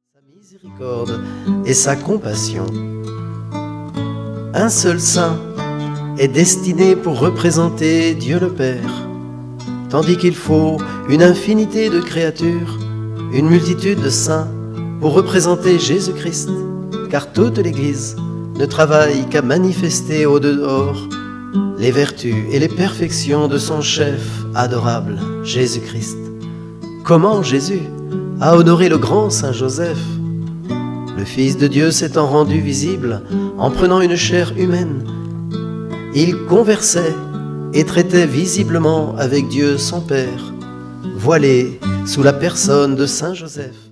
Sa miséricorde et sa compassion. Un seul saint est destiné pour représenter Dieu le Père, tandis qu'il faut une infinité de créatures, une multitude de saints pour représenter Jésus-Christ, car toute l'Église ne travaille qu'à manifester au dehors les vertus et les perfections de son chef adorable, Jésus-Christ. Comment Jésus a honoré le grand Saint Joseph, le Fils de Dieu s'étant rendu visible en prenant une chair humaine. Il conversait et traitait visiblement avec Dieu son Père, voilé sous la personne de Saint Joseph.